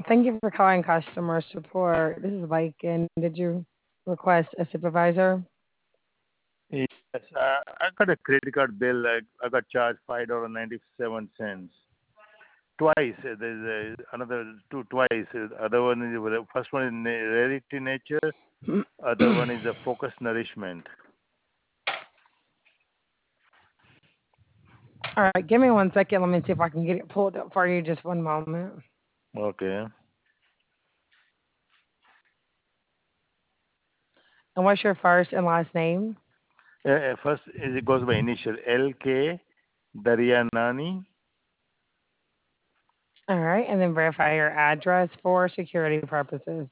Thank you for calling customer support. This is Viking. Did you request a supervisor? Yes, I got a credit card bill. I got charged $5.97 twice. There's another two twice. Other one is the first one is Rarity Nature. Other one is the Focus Nourishment. All right, give me 1 second. Let me see if I can get it pulled up for you. Just one moment. Okay. And what's your first and last name? First it goes by initial LK Daryanani. All right, and then verify your address for security purposes.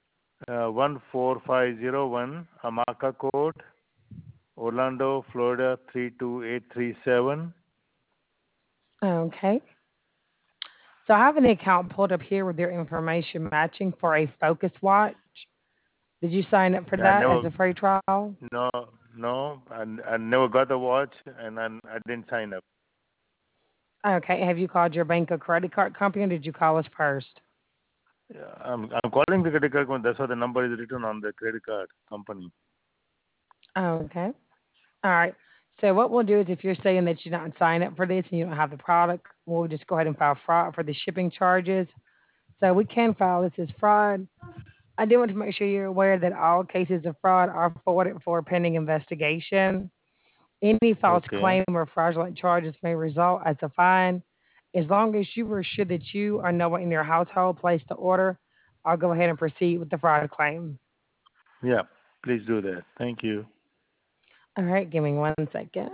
14501 Amaka Court, Orlando, Florida 32837. Okay. So I have an account pulled up here with your information matching for a Focus Watch. Did you sign up for I that as never, a free trial? no, no, I never got the watch, and I didn't sign up. Okay. Have you called your bank or credit card company, or did you call us first? Yeah, I'm calling the credit card company. That's why the number is written on the credit card company. Okay. All right. So what we'll do is if you're saying that you're not signed up for this and you don't have the product, we'll just go ahead and file fraud for the shipping charges. So we can file this as fraud. I do want to make sure you're aware that all cases of fraud are forwarded for pending investigation. Any false Okay. claim or fraudulent charges may result as a fine. As long as you were sure that you or no one in your household placed the order, I'll go ahead and proceed with the fraud claim. Yeah, please do that. Thank you. All right, give me 1 second.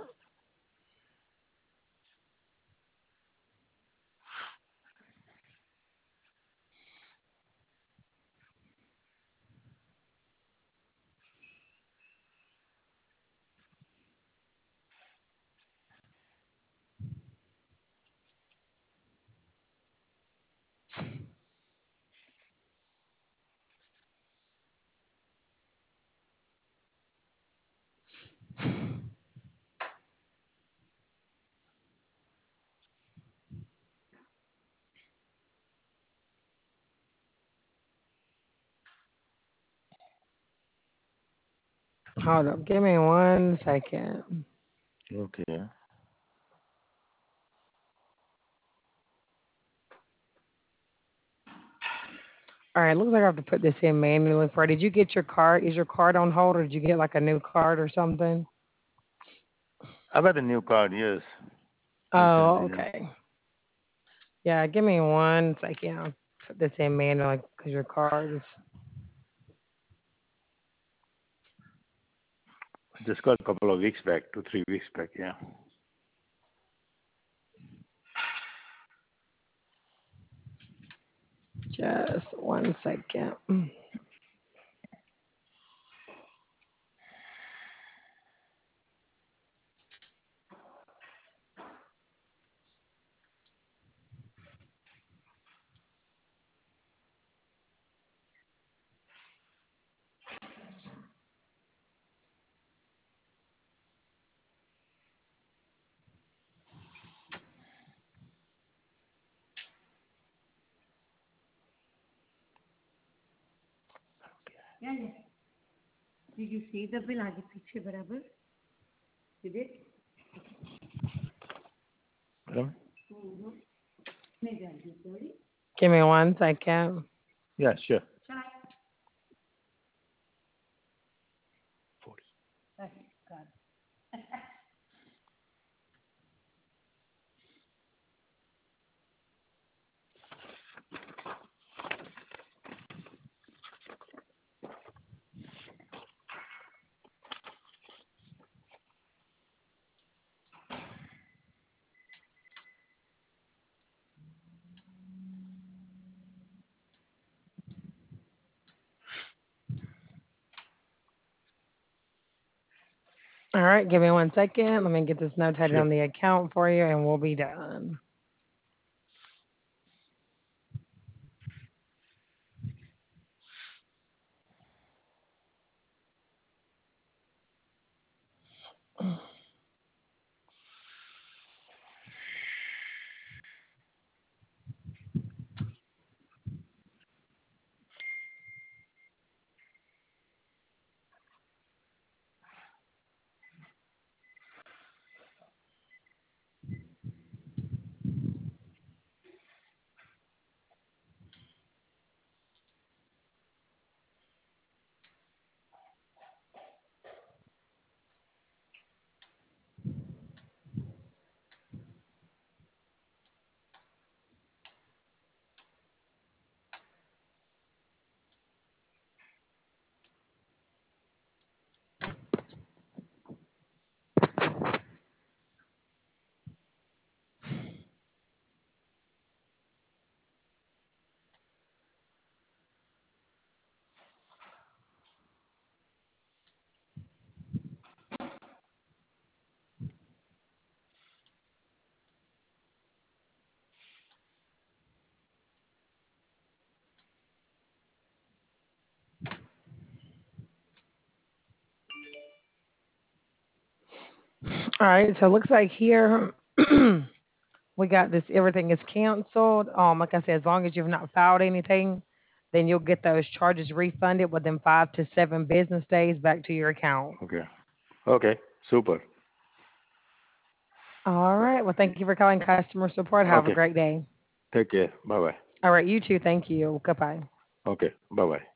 Hold up, give me 1 second. Okay. All right, looks like I have to put this in manually. For did you get your card? Is your card on hold, or did you get like a new card or something? I got a new card. Yes. Oh, Recently. Yeah. okay. Yeah, give me 1 second. I'll put this in manually because your card is. Just got a couple of weeks back, 2 3 weeks back. Yeah. Just 1 second. Did you see the bill आगे पीछे बराबर? Did it? Madam? नहीं जाएगी sorry. Give me 1 second. Yeah, sure. Try. 40. Okay, got it. All right, give me 1 second. Let me get this notated Sure. on the account for you, and we'll be done. All right. So it looks like here we got this. Everything is canceled. Like I said, as long as you've not filed anything, then you'll get those charges refunded within 5 to 7 business days back to your account. Okay. Okay. Super. All right. Well, thank you for calling customer support. Have a Okay. great day. Take care. Bye bye. All right. You too. Thank you. Goodbye. Okay. Bye bye.